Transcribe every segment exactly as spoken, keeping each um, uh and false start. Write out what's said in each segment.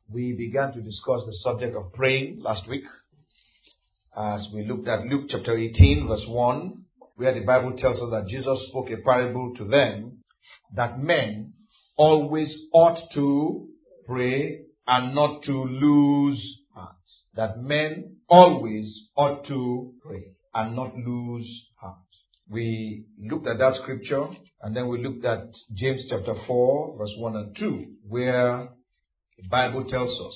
We began to discuss the subject of praying last week as we looked at Luke chapter eighteen verse one, where the Bible tells us that Jesus spoke a parable to them that men always ought to pray and not to lose heart. That men always ought to pray and not lose heart. We looked at that scripture and then we looked at James chapter four verse one and two, where the Bible tells us,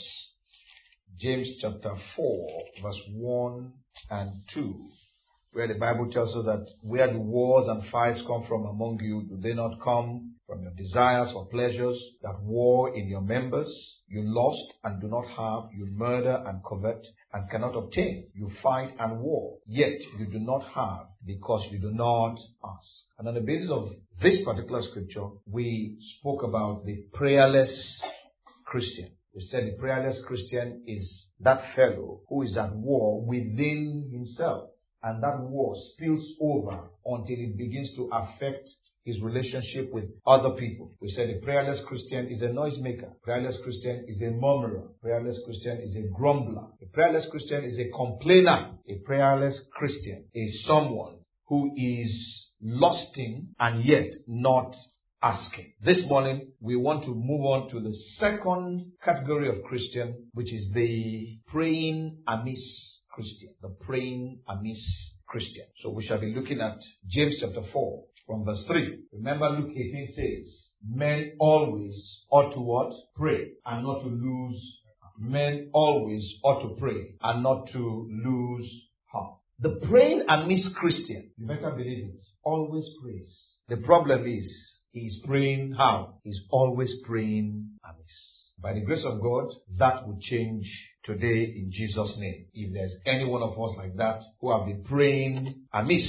James chapter four verse one and two, where the Bible tells us that where the wars and fights come from among you, do they not come from your desires or pleasures that war in your members? You lust and do not have, you murder and covet and cannot obtain. You fight and war, yet you do not have because you do not ask. And on the basis of this particular scripture, we spoke about the prayerless Christian. We said the prayerless Christian is that fellow who is at war within himself. And that war spills over until it begins to affect his relationship with other people. We said a prayerless Christian is a noisemaker. A prayerless Christian is a murmurer. A prayerless Christian is a grumbler. A prayerless Christian is a complainer. A prayerless Christian is someone who is lusting and yet not asking. This morning, we want to move on to the second category of Christian, which is the praying amiss Christian. The praying amiss Christian. So we shall be looking at James chapter four from verse three. Remember Luke eighteen says, men always ought to what? Pray and not to lose. Men always ought to pray and not to lose heart. The praying amiss Christian, you better believe it, always prays. The problem is, he's praying how? He's always praying amiss. By the grace of God, that will change today in Jesus' name. If there's any one of us like that who have been praying amiss.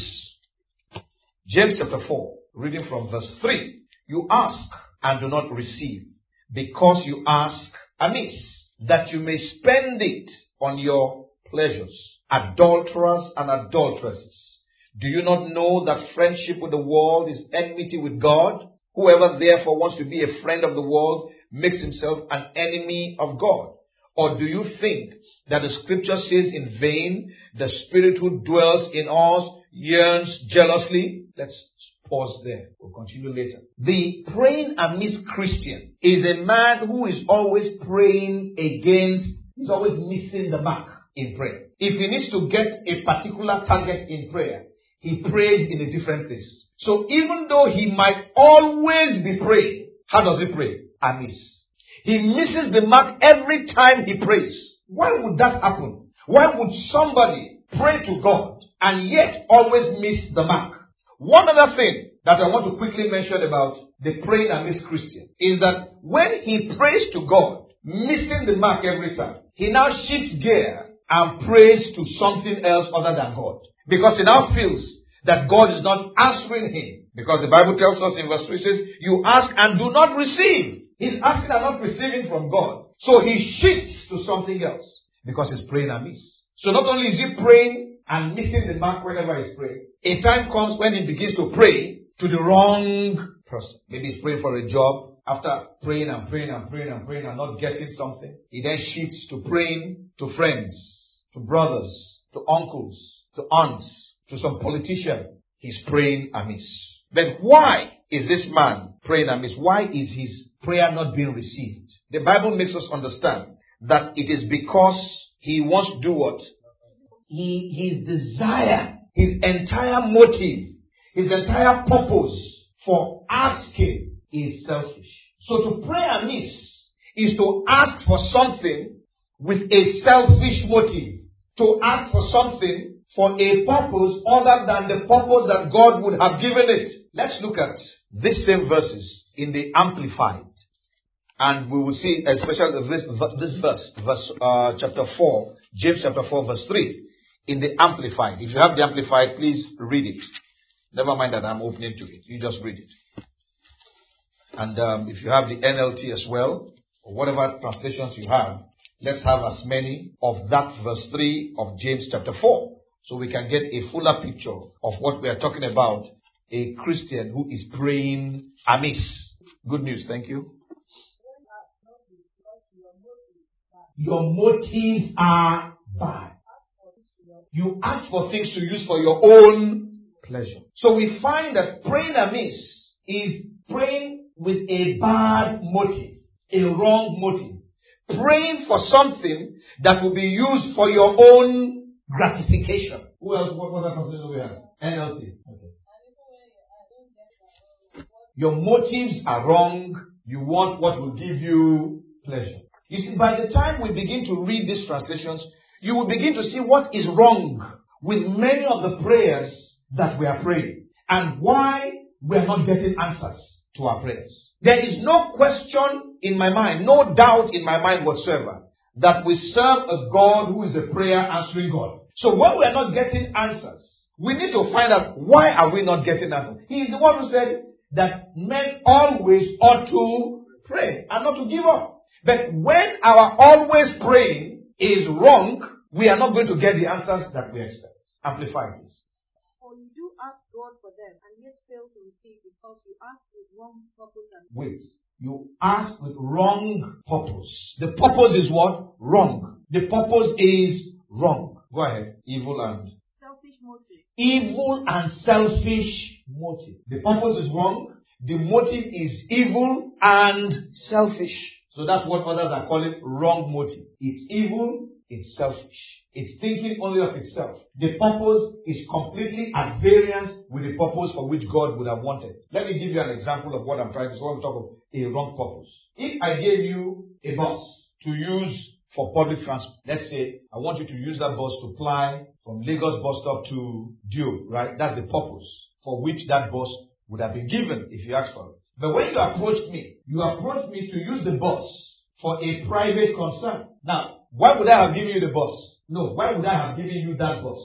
James chapter four, reading from verse three. You ask and do not receive, because you ask amiss, that you may spend it on your pleasures. Adulterers and adulteresses, do you not know that friendship with the world is enmity with God? Whoever therefore wants to be a friend of the world makes himself an enemy of God. Or do you think that the scripture says in vain, the Spirit who dwells in us yearns jealously? Let's pause there. We'll continue later. The praying amiss Christian is a man who is always praying against, he's always missing the mark in prayer. If he needs to get a particular target in prayer, he prays in a different place. So even though he might always be praying, how does he pray? Amiss. He misses the mark every time he prays. Why would that happen? Why would somebody pray to God and yet always miss the mark? One other thing that I want to quickly mention about the praying amiss Christian is that when he prays to God, missing the mark every time, he now shifts gear and prays to something else other than God. Because he now feels that God is not answering him. Because the Bible tells us in verse three, says, you ask and do not receive. He's asking and not receiving from God. So he shifts to something else because he's praying amiss. So not only is he praying and missing the mark whenever he's praying, a time comes when he begins to pray to the wrong person. Maybe he's praying for a job. After praying and praying and praying and praying and not getting something, he then shifts to praying to friends, to brothers, to uncles, to aunts, to some politician. He's praying amiss. But why is this man praying amiss? Why is his prayer not being received? The Bible makes us understand that it is because he wants to do what? He, his desire, his entire motive, his entire purpose for asking is selfish. So to pray amiss is to ask for something with a selfish motive. To ask for something for a purpose other than the purpose that God would have given it. Let's look at these same verses in the Amplified. And we will see, especially this, this verse, verse uh, chapter four, James chapter four, verse three, in the Amplified. If you have the Amplified, please read it. Never mind that I'm opening to it. You just read it. And um, if you have the N L T as well, or whatever translations you have, let's have as many of that verse three of James chapter four. So we can get a fuller picture of what we are talking about. A Christian who is praying amiss. Good news, thank you. Your motives are bad. You ask for things to use for your own pleasure. So we find that praying amiss is praying with a bad motive, a wrong motive. Praying for something that will be used for your own gratification. Who else? What other translation do we have? N L T. Okay. Your motives are wrong. You want what will give you pleasure. You see, by the time we begin to read these translations, you will begin to see what is wrong with many of the prayers that we are praying and why we are not getting answers to our prayers. There is no question in my mind, no doubt in my mind whatsoever that we serve a God who is a prayer answering God. So when we are not getting answers, we need to find out why are we not getting answers. He is the one who said that men always ought to pray and not to give up. But when our always praying is wrong, we are not going to get the answers that we expect. Amplify this. Or you do ask God for them and yet fail to receive because you ask with wrong purpose and... Wait. You ask with wrong purpose. The purpose is what? Wrong. The purpose is wrong. Go ahead. Evil and... Selfish motive. Evil and selfish motive. The purpose is wrong. The motive is evil and selfish. So that's what others are calling wrong motive. It's evil, it's selfish. It's thinking only of itself. The purpose is completely at variance with the purpose for which God would have wanted. Let me give you an example of what I'm trying to say when we talk of a wrong purpose. If I gave you a bus to use for public transport, let's say I want you to use that bus to fly from Lagos bus stop to Dio, right? That's the purpose for which that bus would have been given if you asked for it. But when you approached me, you approached me to use the bus for a private concern. Now, why would I have given you the bus? No, why would I have given you that bus?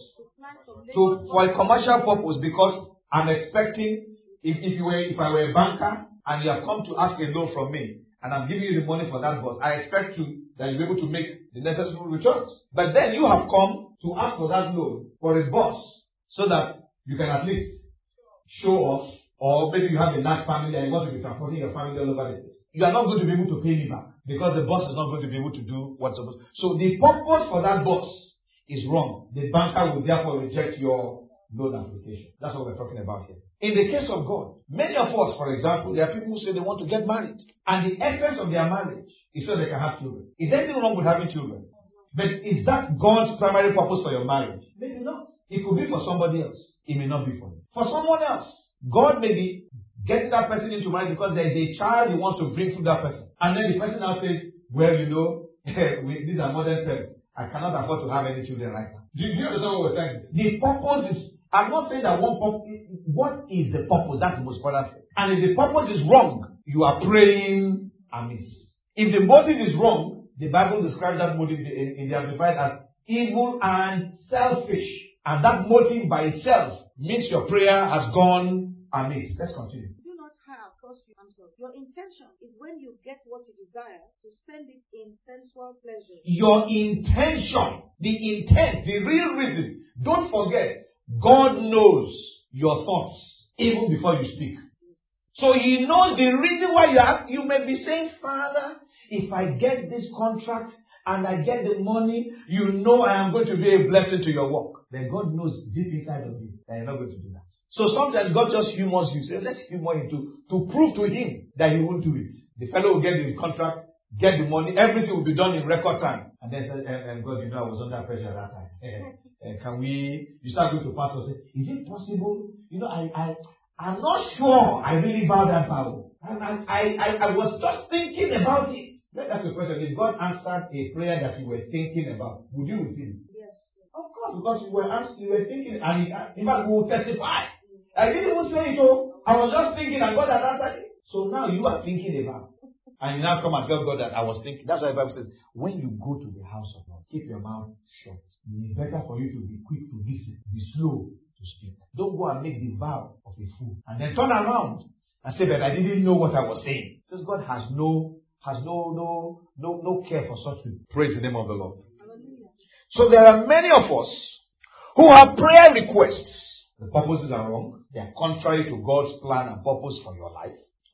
So, for a commercial purpose, because I'm expecting, if, if you were, if I were a banker and you have come to ask a loan from me, and I'm giving you the money for that bus, I expect you that you'll be able to make the necessary returns. But then you have come to ask for that loan for a bus so that you can at least show off. Or maybe you have a large family and you want to be transporting your family all over the place. You are not going to be able to pay me back because the bus is not going to be able to do what's supposed to. So the purpose for that bus is wrong. The banker will therefore reject your loan application. That's what we're talking about here. In the case of God, many of us, for example, there are people who say they want to get married. And the essence of their marriage is so they can have children. Is anything wrong with having children? But is that God's primary purpose for your marriage? Maybe not. It could be for somebody else. It may not be for you. For someone else, God may be getting that person into marriage because there is a child he wants to bring through that person. And then the person now says, well, you know, these are modern terms. I cannot afford to have any children right now. Do you understand what we're saying? The purpose is, I'm not saying that one purpose, what is the purpose? That's the most important thing. And if the purpose is wrong, you are praying amiss. If the motive is wrong, the Bible describes that motive in, in the Amplified as evil and selfish. And that motive by itself means your prayer has gone amiss. Let's continue. Do not have across your answer. Your intention is when you get what you desire to spend it in sensual pleasure. Your intention, the intent, the real reason. Don't forget, God knows your thoughts even before you speak. So He knows the reason why you ask. You may be saying, Father, if I get this contract and I get the money, you know I am going to be a blessing to your work. Then God knows deep inside of you that you're not going to do that. So sometimes God just humors you. Say, let's humor him to, to prove to him that he won't do it. The fellow will get the contract, get the money, everything will be done in record time. And then say, and, and God, you know, I was under pressure at that time. Uh, uh, can we, you start going to pastor and say, is it possible? You know, I, I, I'm not sure I really vow that vow. I, I, I, I was just thinking about it. Let me ask you a question. If God answered a prayer that you were thinking about, would you receive it? Yes. Of course, because you were asked, you were thinking, and in fact, we will testify. I didn't even say it, oh. I was just thinking, and God had answered it. So now you are thinking about it. And you now come and tell God that I was thinking. That's why the Bible says, when you go to the house of God, keep your mouth shut. It's better for you to be quick to listen, be slow to speak. Don't go and make the vow of a fool. And then turn around and say that I didn't know what I was saying. It says God has no has no no no no care for such people. Praise the name of the Lord. Hallelujah. So there are many of us who have prayer requests. The purposes are wrong. They are contrary to God's plan and purpose for your life.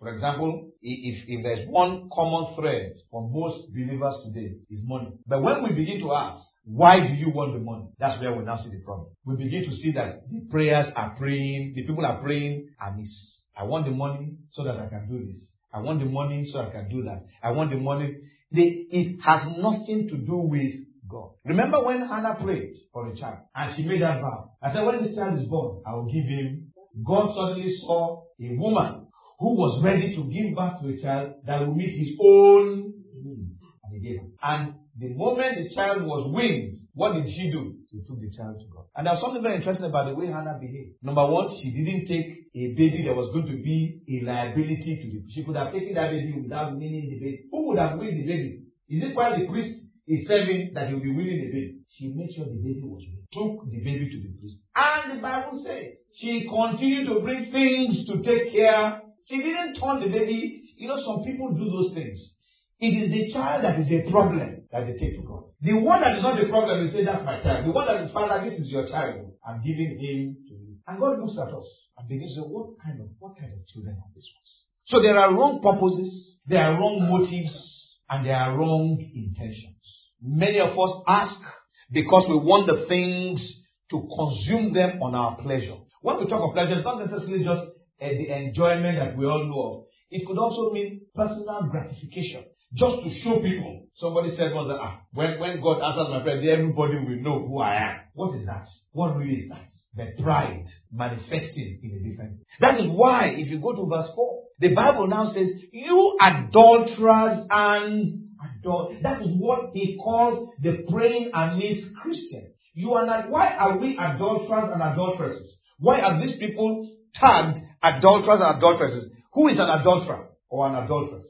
For example, if, if there's one common thread for most believers today, is money. But when we begin to ask, why do you want the money? That's where we now see the problem. We begin to see that the prayers are praying, the people are praying amiss. I want the money so that I can do this. I want the money so I can do that. I want the money. They, it has nothing to do with God. Remember when Hannah prayed for a child and she made that vow. I said, when this child is born, I will give him. God suddenly saw a woman who was ready to give birth to a child that will meet his own need. And he gave her. And the moment the child was weaned, what did she do? She took the child to God. And there's something very interesting about the way Hannah behaved. Number one, she didn't take a baby that was going to be a liability to the. She could have taken that baby without winning the baby. Who would have won the baby? Is it why the priest is serving that he will be winning the baby? She made sure the baby was weaned. Took the baby to the priest. And the Bible says she continued to bring things to take care. She didn't turn the baby. You know, some people do those things. It is the child that is a problem that they take to God. The one that is not a problem, they say, that's my child. The one that is, Father, this is your child. I'm giving him to you. And God looks at us and begins to say, what kind of, what kind of children are these ones? So there are wrong purposes, there are wrong motives, and there are wrong intentions. Many of us ask because we want the things to consume them on our pleasure. When we talk of pleasure, it's not necessarily just uh, the enjoyment that we all know of. It could also mean personal gratification. Just to show people. Somebody said once that, ah, when, when God answers my prayer, everybody will know who I am. What is that? What really is that? The pride manifesting in a different way. That is why, if you go to verse four, the Bible now says, you adulterers and adulterers. That is what he calls the praying amiss Christian. You are not, why are we adulterers and adulteresses? Why are these people tagged adulterers and adulteresses? Who is an adulterer or an adulteress?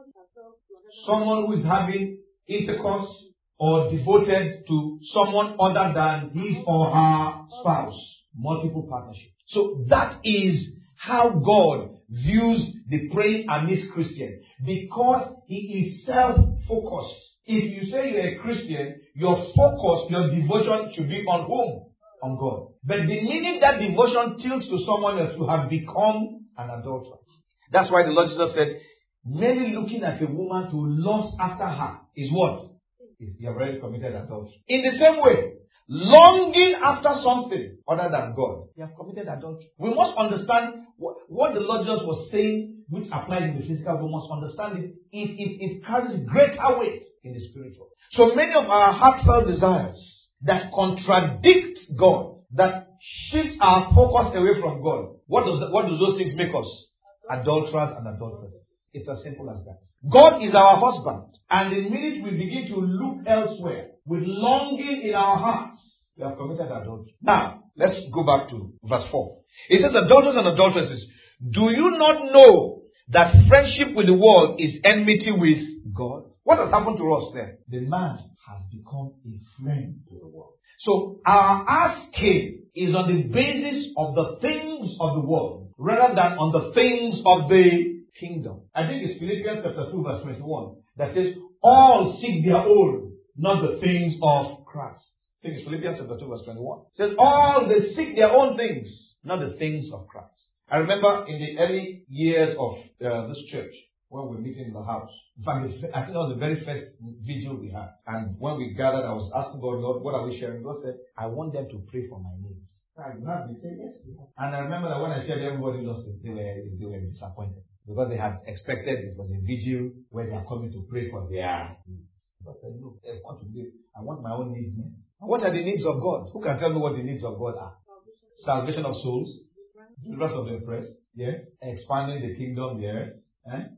Someone who is having intercourse or devoted to someone other than his or her spouse. Multiple partnership. So that is how God views the praying amiss Christian. Because he is self-focused. If you say you're a Christian, your focus, your devotion should be on whom? On God. But the minute that devotion tilts to someone else, you have become an adulterer. That's why the Lord Jesus said, merely looking at a woman to lust after her is what? Is you have already committed adultery. In the same way, longing after something other than God, you have committed adultery. We must understand what, what the Lord Jesus was saying, which applies in the physical. We must understand it. It, it. it carries greater weight in the spiritual. So many of our heartfelt desires that contradict God, that shifts our focus away from God, what does that, what do those things make us? Adulterers and adulteresses. It's as simple as that. God is our husband. And the minute we begin to look elsewhere with longing in our hearts, we have committed adultery. Now, let's go back to verse four. It says, adulterers and adulteresses, do you not know that friendship with the world is enmity with God? What has happened to us there? The man has become a friend to the world. So our asking is on the basis of the things of the world rather than on the things of the kingdom. I think it's Philippians chapter two verse twenty-one that says, all seek their own, not the things of Christ. I think it's Philippians chapter two verse twenty-one. It says, all they seek their own things, not the things of Christ. I remember in the early years of uh, this church, when we were meeting in the house. In fact, I think that was the very first vigil we had. And when we gathered, I was asking God, Lord, what are we sharing? God said, I want them to pray for my needs. And they said, yes. And I remember that when I shared, everybody lost it. They were, they were disappointed. Because they had expected it was a vigil where they are coming to pray for their needs. But I said, look, I want to do, I want my own needs met. And what are the needs of God? Who can tell me what the needs of God are? Salvation of souls. Deliverance of the oppressed. Yes. Expanding the kingdom. Yes. Eh?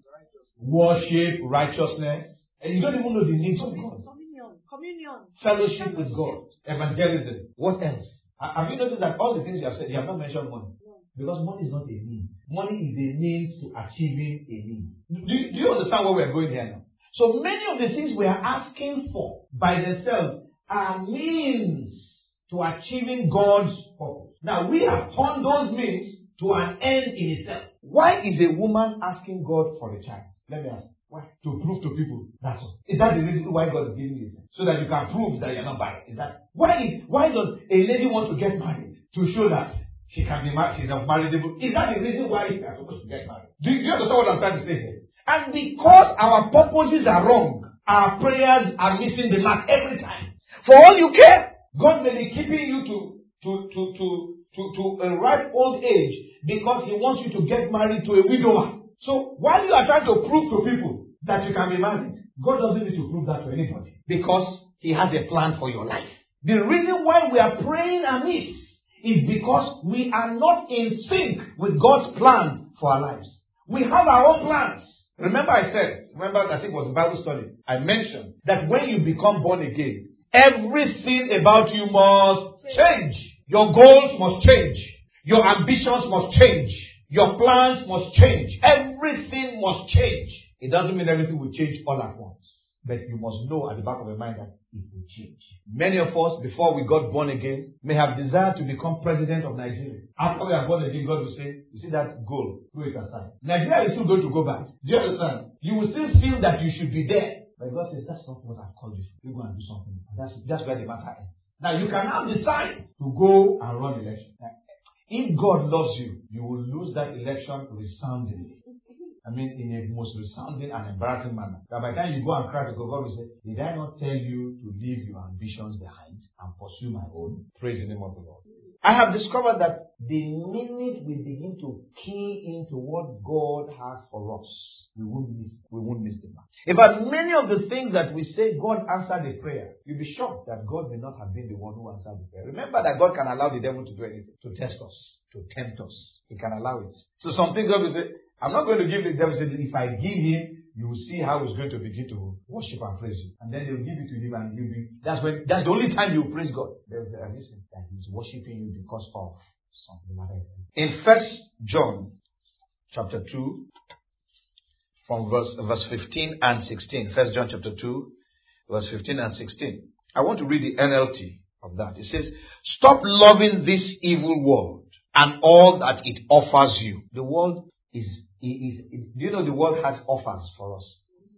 Worship, righteousness. And you don't even know the needs of God. Communion. Communion. Fellowship with God. Evangelism. What else? Have you noticed that all the things you have said, you have not mentioned money? No. Because money is not a means. Money is a means to achieving a means. Do you, do you understand where we are going here now? So many of the things we are asking for by themselves are means to achieving God's purpose. Now we have turned those means to an end in itself. Why is a woman asking God for a child? Let me ask. Why? To prove to people. That's all. Is that the reason why God is giving you it? So that you can prove that you're not married. Is that why is why does a lady want to get married? To show that she can be married, she's not marriageable. Is that the reason why we are supposed to get married? Do you, do you understand what I'm trying to say here? And because our purposes are wrong, our prayers are missing the mark every time. For all you care, God may be keeping you to to to to to, to a ripe old age because He wants you to get married to a widower. So while you are trying to prove to people that you can be married, God doesn't need to prove that to anybody because He has a plan for your life. The reason why we are praying amiss is because we are not in sync with God's plans for our lives. We have our own plans. Remember I said, remember I think it was a Bible study, I mentioned that when you become born again, everything about you must change. Your goals must change. Your ambitions must change. Your plans must change. Everything must change. It doesn't mean everything will change all at once. But you must know at the back of your mind that it will change. Many of us, before we got born again, may have desired to become president of Nigeria. After we are born again, God will say, you see that goal, throw it aside. Nigeria is still going to go back. Do you understand? You will still feel that you should be there. But God says, that's not what I've called you for. You go and do something. That's, that's where the matter ends. Now you can now decide to go and run election. Now, if God loves you, you will lose that election resoundingly. I mean, in a most resounding and embarrassing manner. That by the time you go and cry to God, God will say, did I not tell you to leave your ambitions behind and pursue my own? Praise the name of the Lord. I have discovered that the minute we begin to key into what God has for us, we won't miss, we won't miss the mark. In fact, many of the things that we say God answered the prayer, you'll be shocked that God may not have been the one who answered the prayer. Remember that God can allow the devil to do anything, to test us, to tempt us. He can allow it. So some things God will say, I'm not going to give the devil, if I give him, you will see how he's going to begin to worship and praise you. And then they'll give it to him and give you. That's when, that's the only time you praise God. There's a reason that he's worshiping you because of something like that. In First John chapter two, from verse, verse fifteen and sixteen. First John chapter two, verse fifteen and sixteen. I want to read the N L T of that. It says, stop loving this evil world and all that it offers you. The world is Is, is, do you know the world has offers for us?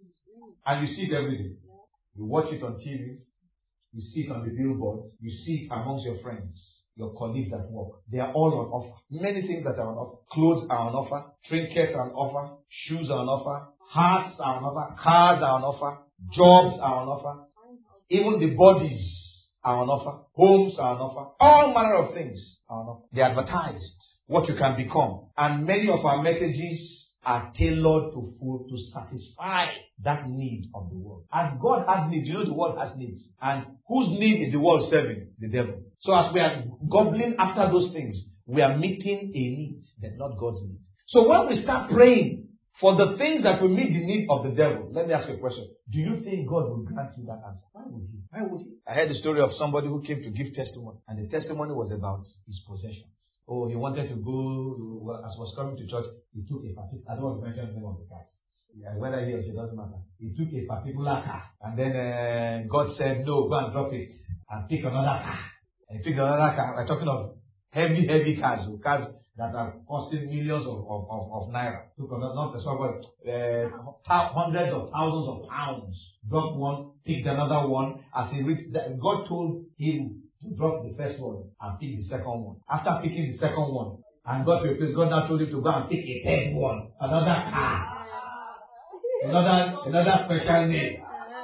And you see it every day. You watch it on T V. You see it on the billboard. You see it amongst your friends, your colleagues at work. They are all on offer. Many things that are on offer. Clothes are on offer. Trinkets are on offer. Shoes are on offer. Hearts are on offer. Cars are on offer. Jobs are on offer. Even the bodies are on offer. Homes are on offer. All manner of things are on offer. They are advertised. What you can become. And many of our messages are tailored to food to satisfy that need of the world. As God has needs, you know the world has needs. And whose need is the world serving? The devil. So as we are gobbling after those things, we are meeting a need, but not God's need. So when we start praying for the things that will meet the need of the devil, let me ask you a question. Do you think God will grant you that answer? Why would he? Why would he? I heard the story of somebody who came to give testimony. And the testimony was about his possessions. Oh, he wanted to go, as he was coming to church, he took a particular, I don't want to mention the name of the car. Yeah, whether he or she, doesn't matter. He took a particular car. And then uh, God said, no, go and drop it. And pick another car. And he picked another car. We're talking of heavy, heavy cars. Cars that are costing millions of, of, of, of naira. Took another, not the small, but uh, hundreds of thousands of pounds. Dropped one, picked another one. As he reached, God told him to drop the first one and pick the second one. After picking the second one and got to a place, God now told him to go and pick a third one, another car, another another special name.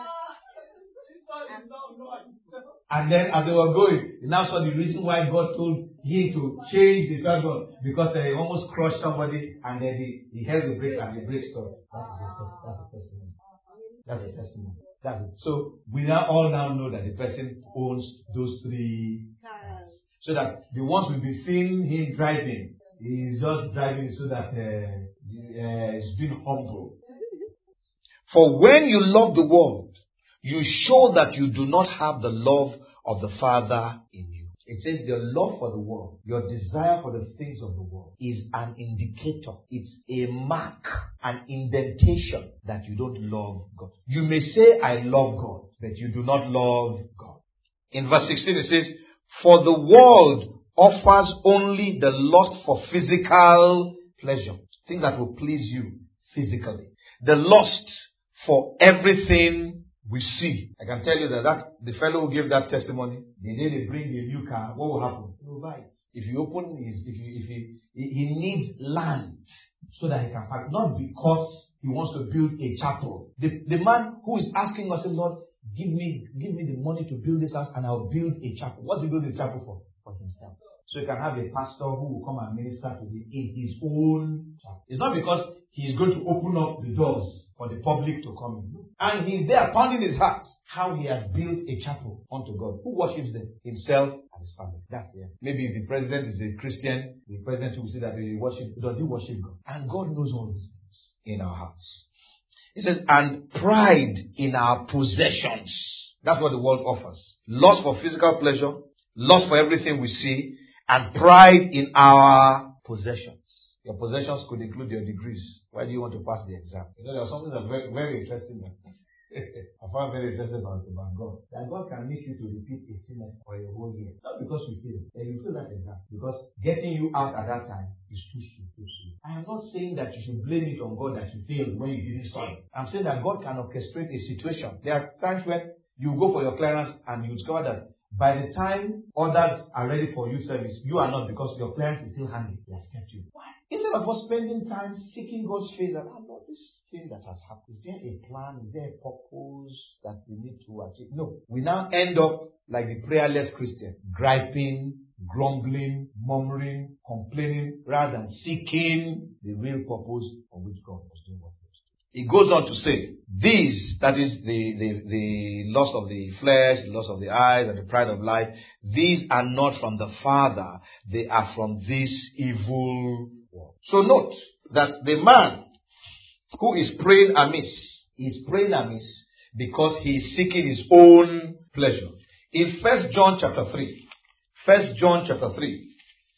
And then as they were going, he now saw the reason why God told him to change the first one, because uh, he almost crushed somebody and then he, he held the brake and the brake stopped. That's a testimony. That's a testimony. That's it. So we now all now know that the person owns those three cars. So that the ones we'll be seeing him driving, he's just driving so that uh, uh, he's being humble. For when you love the world, you show that you do not have the love of the Father in you. It says your love for the world, your desire for the things of the world is an indicator. It's a mark, an indentation that you don't love God. You may say, I love God, but you do not love God. In verse sixteen it says, for the world offers only the lust for physical pleasure. Things that will please you physically. The lust for everything we see. I can tell you that, that the fellow who gave that testimony, the day they bring a new car, what will happen? He will buy it. If you open his, if you, if he, he needs land so that he can park, not because he wants to build a chapel. The, the man who is asking us, Lord, give me, give me the money to build this house and I'll build a chapel. What's he building a chapel for? For himself. So you can have a pastor who will come and minister to him in his own chapel. It's not because he is going to open up the doors for the public to come in. And he's there pounding his heart how he has built a chapel unto God. Who worships them? Himself and his family. That's the end. Maybe if the president is a Christian, the president will say that he worship, does he worship God? And God knows all these things in our hearts. He says, and pride in our possessions. That's what the world offers. Lust for physical pleasure, lust for everything we see, and pride in our possessions. Your possessions could include your degrees. Why do you want to pass the exam? You know, there's something that's very, very interesting. I found very interesting about, about God. That God can make you to repeat a semester or a whole year. Not because you fail. Then you fail that exam. Because getting you out at that time is too soon. Too soon. I am not saying that you should blame it on God that you failed when you didn't study. I'm saying that God can orchestrate a situation. There are times when you go for your clearance and you discover that by the time others are ready for youth service, you are not, because your clearance is still hanging. He has kept you. Why? Instead of us spending time seeking God's favor, I know this thing that has happened. Is there a plan? Is there a purpose that we need to achieve? No. We now end up like the prayerless Christian, griping, grumbling, murmuring, complaining, rather than seeking the real purpose for which God was doing what he was doing. It goes on to say, these, that is the, the, the lust of the flesh, the lust of the eyes, and the pride of life, these are not from the Father, they are from this evil world. So note that the man who is praying amiss, is praying amiss because he is seeking his own pleasure. In First John chapter three, First John chapter three,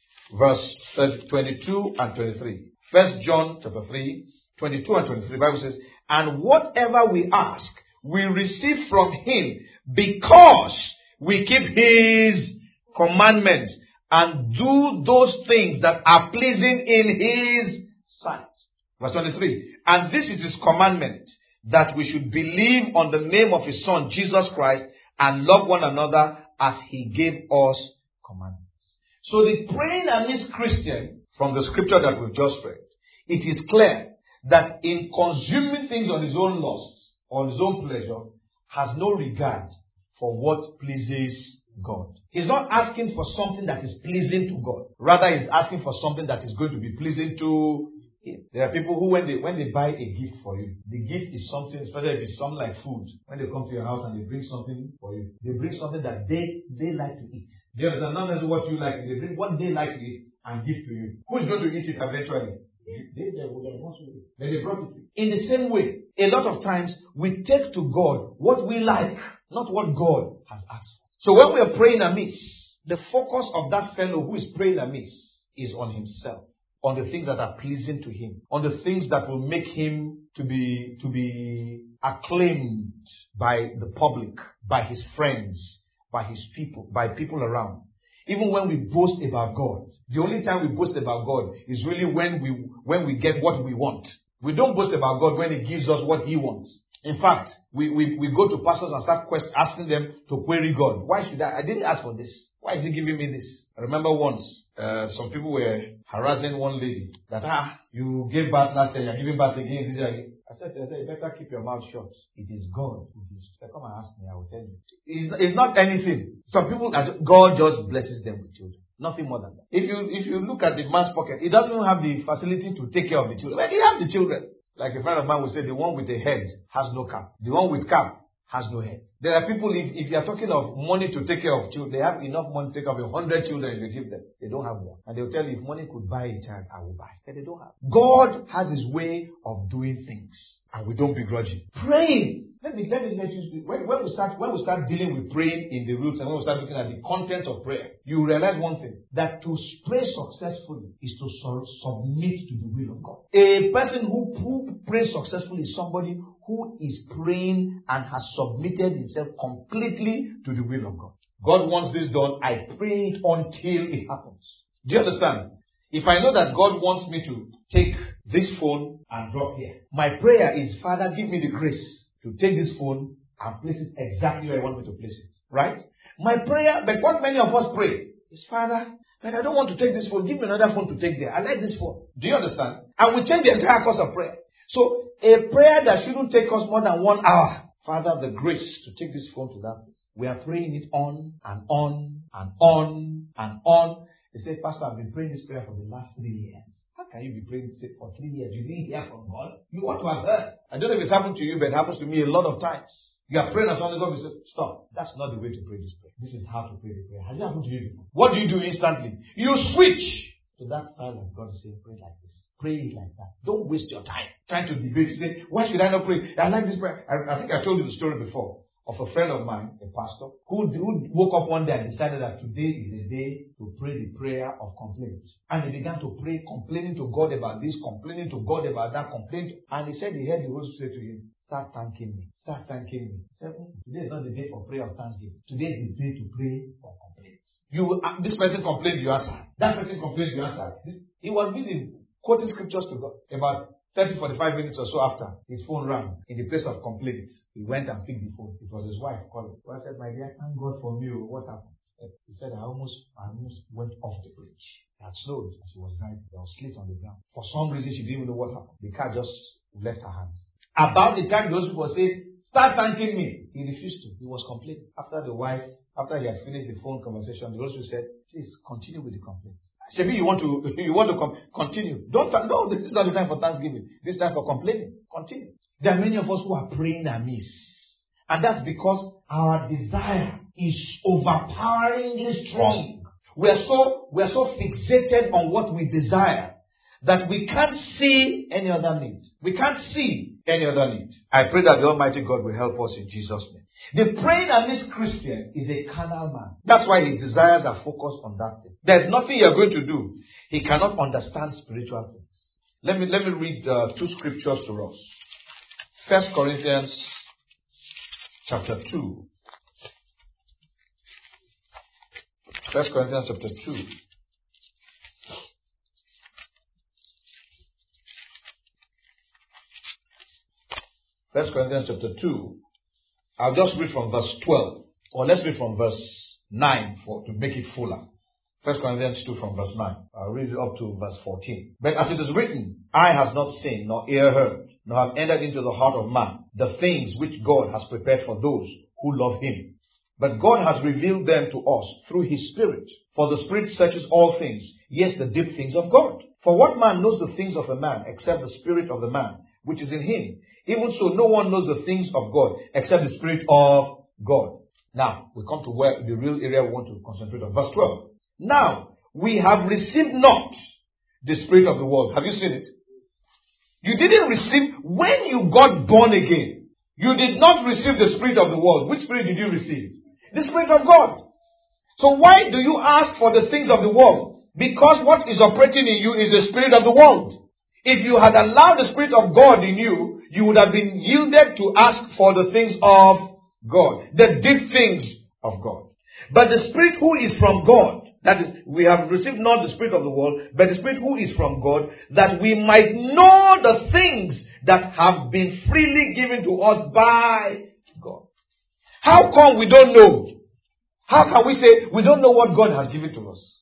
verse twenty-two and twenty-three. First John chapter three, twenty-two and twenty-three, the Bible says, and whatever we ask, we receive from him because we keep his commandments and do those things that are pleasing in his sight. Verse twenty-three, and this is his commandment, that we should believe on the name of his Son, Jesus Christ, and love one another as he gave us commandments. So the praying amiss Christian, from the scripture that we've just read, it is clear that in consuming things on his own lusts, on his own pleasure, has no regard for what pleases God. He's not asking for something that is pleasing to God. Rather, he's asking for something that is going to be pleasing to him. There are people who, when they when they buy a gift for you, the gift is something, especially if it's something like food. When they come to your house and they bring something for you, they bring something that they, they like to eat. They understand not necessarily what you like. They bring what they like to eat and give to you. Who is going to eat it eventually? They, they, they, then they brought it. In the same way, a lot of times we take to God what we like, not what God has asked for. So when we are praying amiss, the focus of that fellow who is praying amiss is on himself, on the things that are pleasing to him, on the things that will make him to be to be acclaimed by the public, by his friends, by his people, by people around. Even when we boast about God, the only time we boast about God is really when we when we get what we want. We don't boast about God when he gives us what he wants. In fact, we, we, we go to pastors and start question, asking them to query God. Why should I? I didn't ask for this. Why is he giving me this? I remember once, uh, some people were harassing one lady that, ah, you gave birth last year, you're giving birth again this year. I said to her, I said, you better keep your mouth shut. It is God who gives. She said, come and ask me, I will tell you. It's, it's not anything. Some people, God just blesses them with children. Nothing more than that. If you, if you look at the man's pocket, he doesn't even have the facility to take care of the children. But he has the children. Like a friend of mine would say, the one with a head has no cap. The one with cap has no head. There are people, if, if you are talking of money to take care of children, they have enough money to take care of a hundred children if you give them. They don't have one. And they'll tell you, if money could buy a child, I will buy. But they don't have. God has his way of doing things. And we don't begrudge it. Praying. Let me, let me let you, when, when we start, when we start dealing with praying in the roots and when we start looking at the content of prayer, you realize one thing, that to pray successfully is to su- submit to the will of God. A person who, who prays successfully is somebody who is praying and has submitted himself completely to the will of God. God wants this done, I pray it until it happens. Do you understand? If I know that God wants me to take this phone and drop here, my prayer is, Father, give me the grace to take this phone and place it exactly where you want me to place it. Right? My prayer, but what many of us pray is, Father, but I don't want to take this phone. Give me another phone to take there. I like this phone. Do you understand? And we change the entire course of prayer. So, a prayer that shouldn't take us more than one hour. Father, the grace to take this phone to that place. We are praying it on and on and on and on. They say, Pastor, I've been praying this prayer for the last three years. How can you be praying this for three years? You didn't hear from God. You ought to have heard. I don't know if it's happened to you, but it happens to me a lot of times. You are praying and suddenly God will say, stop. That's not the way to pray this prayer. This is how to pray the prayer. Has it happened to you before? What do you do instantly? You switch to that style of God and say, pray like this. Pray like that. Don't waste your time trying to debate. You say, why should I not pray? I like this prayer. I, I think I told you the story before of a friend of mine, a pastor, who, who woke up one day and decided that today is a day to pray the prayer of complaint. And he began to pray, complaining to God about this, complaining to God about that, complaining. And he said he heard the Holy Spirit say to him, start thanking me. Start thanking me. He said, today is not the day for prayer of thanksgiving. Today is the day to pray for complaints. You, uh, this person complained, you answer. That person complained, you answer. He was busy quoting scriptures to God. About thirty, forty-five minutes or so after, his phone rang in the place of complaint. He went and picked the phone. It was his wife calling. So I said, my dear, thank God for you. What happened? She said, I almost, I almost went off the bridge. It had slowed. She was driving. There was slit on the ground. For some reason, she didn't even know what happened. The car just left her hands. About the time those people said, start thanking me, he refused to. He was complaining. After the wife, after he had finished the phone conversation, the Holy Spirit said, please continue with the complaint. Maybe you want to, you want to com- continue. Don't, no, this is not the time for thanksgiving. This is time for complaining. Continue. There are many of us who are praying amiss. And that's because our desire is overpoweringly strong. We are so, we are so fixated on what we desire that we can't see any other need. We can't see any other need. I pray that the Almighty God will help us in Jesus' name. The praying amiss Christian is a carnal man. That's why his desires are focused on that thing. There's nothing you're going to do. He cannot understand spiritual things. Let me, let me read uh, two scriptures to us. First Corinthians chapter two. First Corinthians chapter two. First Corinthians chapter two. I'll just read from verse twelve. Or let's read from verse nine for to make it fuller. First Corinthians two from verse nine. I'll read it up to verse fourteen. But as it is written, eye has not seen, nor ear heard, nor have entered into the heart of man the things which God has prepared for those who love him. But God has revealed them to us through his Spirit. For the Spirit searches all things, yes, the deep things of God. For what man knows the things of a man except the spirit of the man which is in him? Even so, no one knows the things of God except the Spirit of God. Now, we come to where the real area we want to concentrate on. Verse twelve. Now, we have received not the spirit of the world. Have you seen it? You didn't receive, when you got born again, you did not receive the spirit of the world. Which spirit did you receive? The Spirit of God. So why do you ask for the things of the world? Because what is operating in you is the spirit of the world. If you had allowed the Spirit of God in you, you would have been yielded to ask for the things of God, the deep things of God. But the Spirit who is from God, that is, we have received not the spirit of the world, but the Spirit who is from God, that we might know the things that have been freely given to us by God. How come we don't know? How can we say we don't know what God has given to us?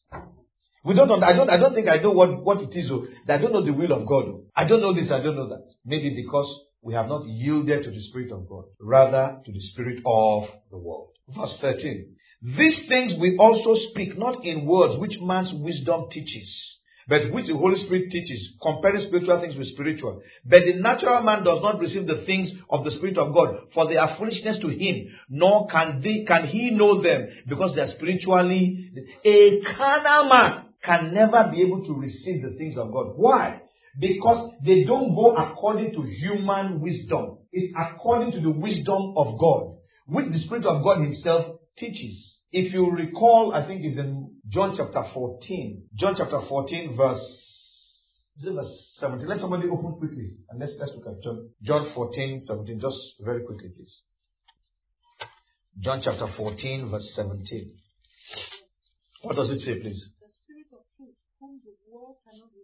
We don't know. I don't. I don't think I know what, what it is. I don't know the will of God. I don't know this. I don't know that. Maybe because we have not yielded to the Spirit of God, rather to the spirit of the world. Verse thirteen. These things we also speak, not in words which man's wisdom teaches, but which the Holy Spirit teaches, comparing spiritual things with spiritual. But the natural man does not receive the things of the Spirit of God, for they are foolishness to him, nor can they, can he know them, because they are spiritually. A carnal man can never be able to receive the things of God. Why? Because they don't go according to human wisdom. It's according to the wisdom of God, which the Spirit of God himself teaches. If you recall, I think it's in John chapter fourteen. John chapter fourteen verse, is it verse seventeen? Let somebody open quickly and let's, let's look at John. John fourteen, seventeen. Just very quickly, please. John chapter fourteen verse seventeen. What does it say, please? The Spirit of truth, whom the world cannot receive,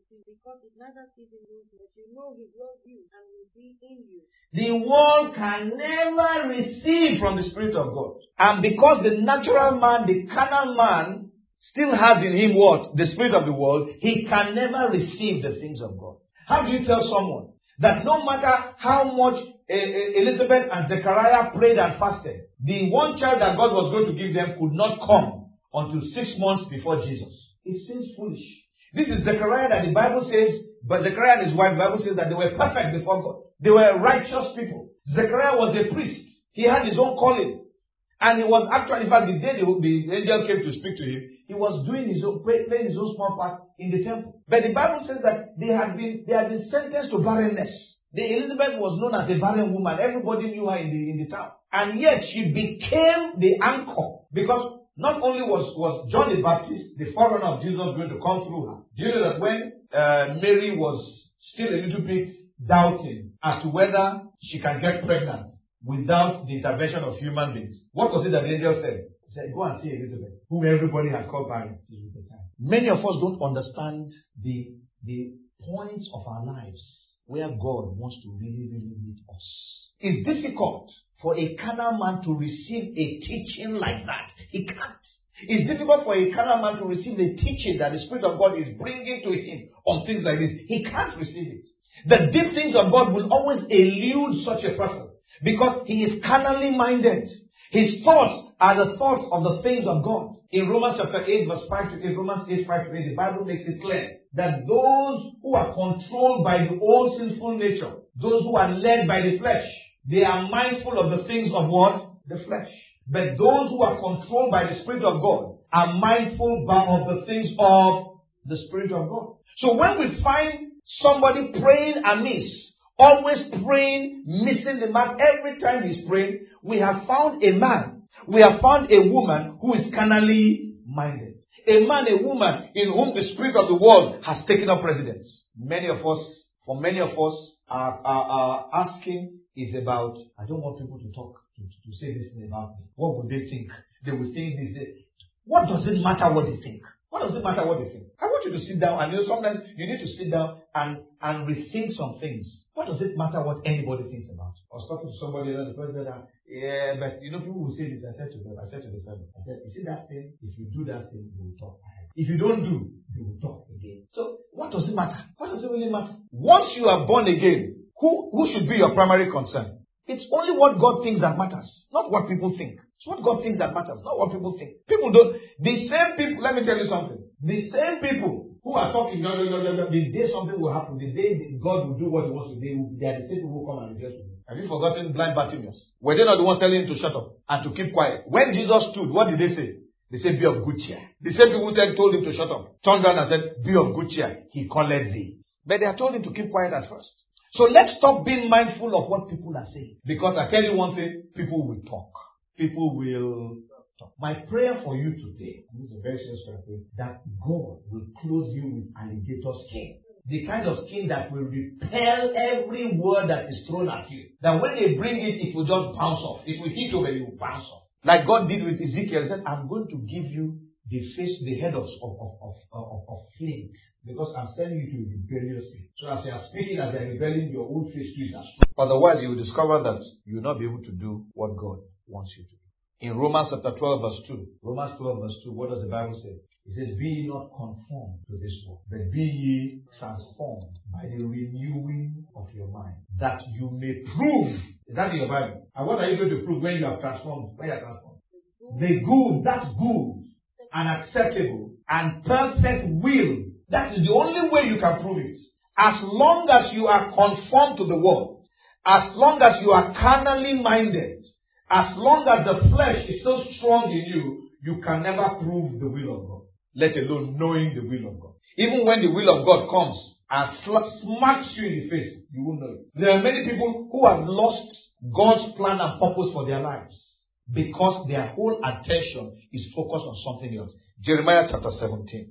because it neither sees him nor but you know he loves you and will be in you. The world can never receive from the Spirit of God. And because the natural man, the carnal man, still has in him what? The spirit of the world, he can never receive the things of God. How do you tell someone that no matter how much Elizabeth and Zechariah prayed and fasted, the one child that God was going to give them could not come until six months before Jesus? It seems foolish. This is Zechariah that the Bible says, but Zechariah and his wife, the Bible says that they were perfect before God. They were righteous people. Zechariah was a priest. He had his own calling. And he was actually, in fact, the day the, the angel came to speak to him, he was doing his own, playing his own small part in the temple. But the Bible says that they had been, they had been sentenced to barrenness. The Elizabeth was known as a barren woman. Everybody knew her in the, in the town. And yet she became the anchor. Because not only was, was John the Baptist, the forerunner of Jesus, going to come through her. Do you know that when uh, Mary was still a little bit doubting as to whether she can get pregnant without the intervention of human beings, what was it that the angel said? He said, go and see Elizabeth, whom everybody had called barren. Many of us don't understand the, the points of our lives where God wants to really, really meet us. It's difficult for a carnal man to receive a teaching like that. He can't. It's difficult for a carnal man to receive a teaching that the Spirit of God is bringing to him on things like this. He can't receive it. The deep things of God will always elude such a person, because he is carnally minded. His thoughts are the thoughts of the things of God. In Romans chapter eight, verse five to eight, Romans eight, five to eight, the Bible makes it clear that those who are controlled by the old sinful nature, those who are led by the flesh, they are mindful of the things of what? The flesh. But those who are controlled by the Spirit of God are mindful of the things of the Spirit of God. So when we find somebody praying amiss, always praying, missing the mark every time he's praying, we have found a man, we have found a woman who is carnally minded. A man, a woman in whom the spirit of the world has taken up residence. Many of us, for many of us, are, are, are asking is about, I don't want people to talk, to, to say this thing about me. What would they think? They will think this. What does it matter what they think? What does it matter what they think? I want you to sit down, and you know, sometimes you need to sit down and, and rethink some things. What does it matter what anybody thinks about? I was talking to somebody, and the person said, that, yeah, but you know, people will say this. I said to them, I said to the fellow, I said, you see that thing? If you do that thing, you will talk. If you don't do, you will talk again. So, what does it matter? What does it really matter? Once you are born again, who, who should be your primary concern? It's only what God thinks that matters, not what people think. It's what God thinks that matters, not what people think. People don't, the same people, let me tell you something. The same people who are talking, no, no, no, no, no, the day something will happen, the day God will do what he wants to do, they are the same people who come and rejoice with him. Have you forgotten blind Bartimaeus? Were they not the ones telling him to shut up and to keep quiet? When Jesus stood, what did they say? They said, be of good cheer. The same people who told him to shut up turned around and said, be of good cheer. He called thee. But they had told him to keep quiet at first. So let's stop being mindful of what people are saying. Because I tell you one thing, people will talk. People will talk. My prayer for you today, and this is a very serious prayer, that God will clothe you with alligator skin. The kind of skin that will repel every word that is thrown at you. That when they bring it, it will just bounce off. It will hit over, it will bounce off. Like God did with Ezekiel. He said, I'm going to give you the face, the head of, of, of, of, of flint. Because I'm sending you to a rebellious state. So as you are speaking, as you are rebelling, your own face is as otherwise, you will discover that you will not be able to do what God wants you to do. In Romans chapter twelve, verse two. Romans twelve, verse two. What does the Bible say? It says, be ye not conformed to this world, but be ye transformed by the renewing of your mind, that you may prove. Is that in your Bible? And what are you going to prove when you are transformed? When you are transformed? The good, that good and acceptable and perfect will. That is the only way you can prove it. As long as you are conformed to the world, as long as you are carnally minded, as long as the flesh is so strong in you, you can never prove the will of God. Let alone knowing the will of God. Even when the will of God comes and sl- smacks you in the face, you won't know it. There are many people who have lost God's plan and purpose for their lives because their whole attention is focused on something else. Jeremiah chapter seventeen.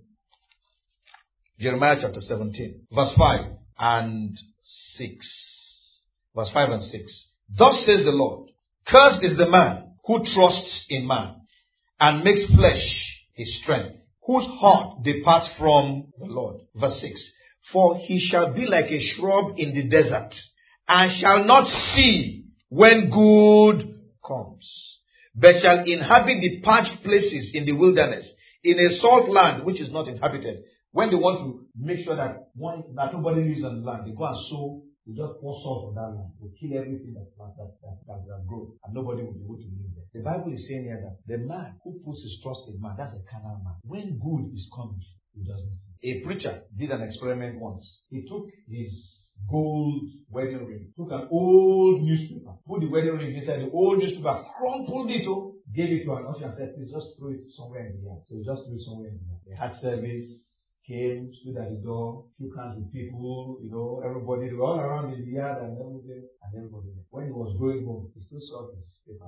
Jeremiah chapter seventeen, verse five and six. Verse five and six. Thus says the Lord, cursed is the man who trusts in man and makes flesh his strength, whose heart departs from the Lord. Verse six. For he shall be like a shrub in the desert, and shall not see when good comes, but shall inhabit the parched places in the wilderness, in a salt land which is not inhabited. When they want to make sure that one that nobody lives on the land, they go and sow, they just pour salt on that land, they kill everything that that that, that, that, that grows, and nobody will be able to live there. The Bible is saying here that the man who puts his trust in man, that's a carnal man. When good is coming, he doesn't see. A preacher did an experiment once. He took his gold wedding ring, took an old newspaper, put the wedding ring inside the old newspaper, crumpled it, oh, gave it to an usher and said, please just throw it somewhere in the yard. So he just threw it somewhere in the yard. They had service, came, stood at the door, shook hands with people, you know, everybody, they were all around in the yard and everything, and everybody. When he was going home, he still saw his paper.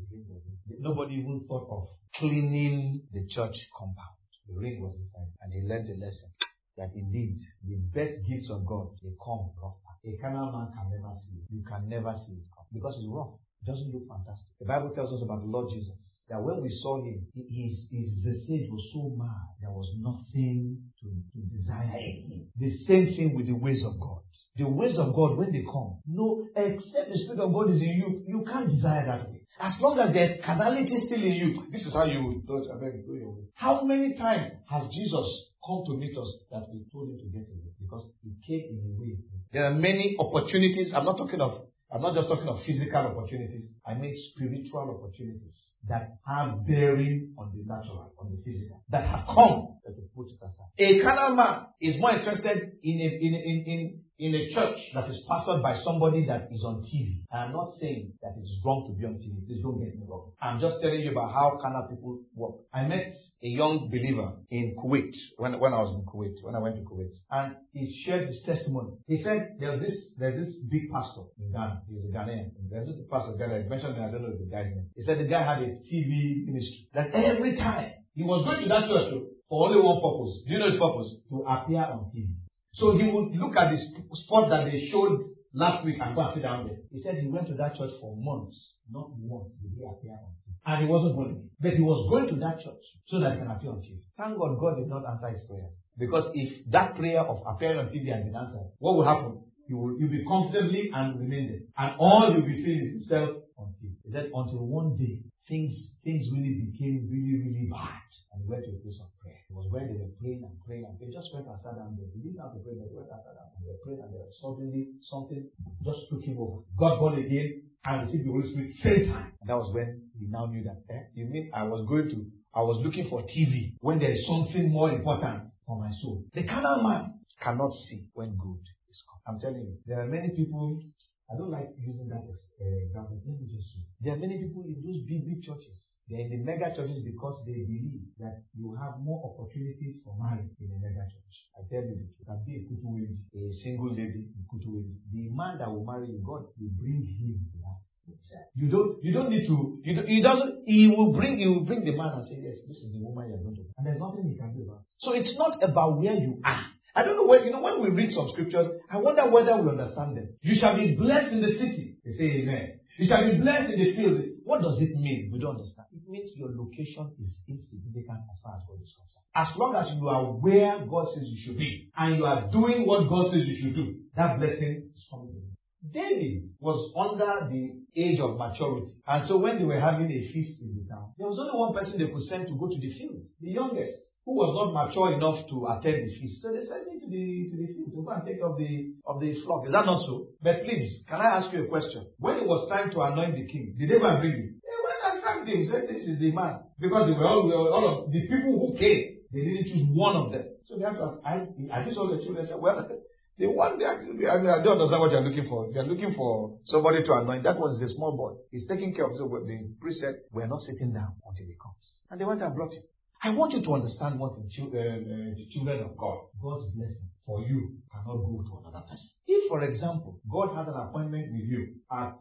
Nobody even thought of cleaning the church compound. The ring was inside, and he learned a lesson that indeed the best gifts of God, they come rough. A carnal man can never see it. You can never see it come because it's rough. It doesn't look fantastic. The Bible tells us about the Lord Jesus, that when we saw him, his, his visage was so mad, there was nothing to, to desire in him. The same thing with the ways of God. The ways of God, when they come, no, except the Spirit of God is in you, you can't desire that way. As long as there's carnality still in you, this is how you do it. How many times has Jesus come to meet us that we told him to get away? Because he came in a way. There are many opportunities. I'm not talking of I'm not just talking of physical opportunities. I mean spiritual opportunities that have bearing on the natural, on the physical, that have come that will put it aside. A carnal man is more interested in a, in, in, in, in a church that is pastored by somebody that is on T V. I'm not saying that it's wrong to be on T V. Please don't get me wrong. I'm just telling you about how carnal people work. I met a young believer in Kuwait, when, when I was in Kuwait, when I went to Kuwait. And he shared his testimony. He said, there's this, there's this big pastor in Ghana. He's a Ghanaian. There's this pastor in Ghana. I mentioned him, I don't know the guy's name. He said the guy had a T V ministry. That every time he was going to that church for only one purpose. Do you know his purpose? To appear on T V. So he would look at the spot that they showed last week and go and sit down there. He said he went to that church for months. Not once did he appear on T V. And he wasn't going. But he was going to that church so that he can appear on T V. Thank God God did not answer his prayers. Because if that prayer of appearing on T V had been answered, what will happen? He will you'll be comfortably and remain there. And all you'll be seeing is himself on T V. He said until one day things things really became really, really bad. And he went to a place of prayer. It was where they were praying and praying and they just went and sat down there. He didn't have to pray, but they went and sat down and they were praying and they were suddenly something just took him over. God born again and received the Holy Spirit same time. And that was when he now knew that, eh, you mean I was going to I was looking for T V when there is something more important for my soul. The carnal man cannot see when good is come. I'm telling you, there are many people. I don't like using that as an example. Let me just use. There are many people in those big, big churches. They're in the mega churches because they believe that you have more opportunities for marriage in a mega church. I tell you, you can be a kutuwezi, a single lady in kutuwezi. The man that will marry you, God will bring him to that. You don't, you don't need to, you don't, he doesn't, he will bring, he will bring the man and say, yes, this is the woman you're going to. And there's nothing he can do about it. So it's not about where you are. I don't know where, you know, when we read some scriptures, I wonder whether we understand them. You shall be blessed in the city. They say amen. You shall be blessed in the field. What does it mean? We don't understand. It means your location is insignificant as far as God is concerned. As long as you are where God says you should be, and you are doing what God says you should do, that blessing is coming to you. David was under the age of maturity. And so when they were having a feast in the town, there was only one person they could send to go to the field, the youngest, who was not mature enough to attend the feast. So they sent him to the to the field to go and take of the of the flock. Is that not so? But please, can I ask you a question? When it was time to anoint the king, did they go and bring him? They went and thanked him, said this is the man. Because they were all, all of the people who came, they didn't choose one of them. So they have to ask, I I just all the children said, well, the one they actually, I mean, I don't understand what you're looking for. They're looking for somebody to anoint. That was a small boy. He's taking care of the, the priest said, we're not sitting down until he comes. And they went and brought him. I want you to understand what the, uh, uh, the children of God, God's blessing for you cannot go to another person. If, for example, God has an appointment with you at,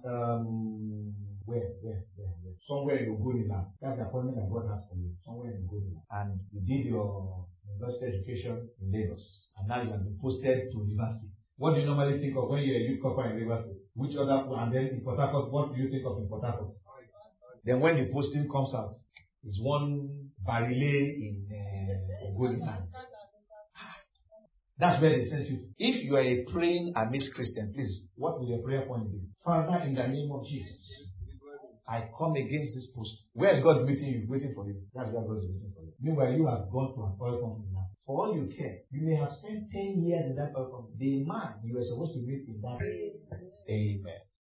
um, where, where, where, where? Somewhere in Ogoniland. That's the appointment that God has for you. Somewhere in Ogoniland. And you did your university education in Lagos. And now you have been posted to university. What do you normally think of when you're a youth corps in university? Which other, and then in Port Harcourt, what do you think of in Port Harcourt? Then when the posting comes out, is one Barile in uh, Ogoniland. That's where they sent you. If you are a praying amidst Christian, please, what will your prayer point be? Father, in the name of Jesus, I come against this post. Where is God meeting you? Waiting for you. That's where God is waiting for you. Meanwhile, you have gone to an oil company now. For all you care, you may have spent ten years in that oil company. The man you were supposed to meet in that. Amen.